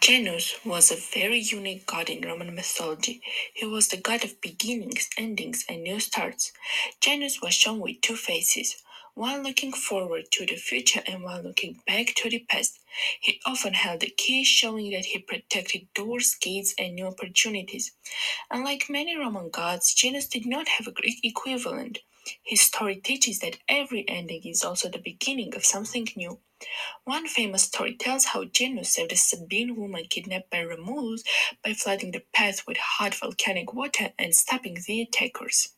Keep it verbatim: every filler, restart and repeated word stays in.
Janus was a very unique god in Roman mythology. He was the god of beginnings, endings, and new starts. Janus was shown with two faces, one looking forward to the future and one looking back to the past. He often held the key, showing that he protected doors, gates, and new opportunities. Unlike many Roman gods, Janus did not have a Greek equivalent. His story teaches that every ending is also the beginning of something new. One famous story tells how Janus saved a Sabine woman kidnapped by Romulus by flooding the path with hot volcanic water and stopping the attackers.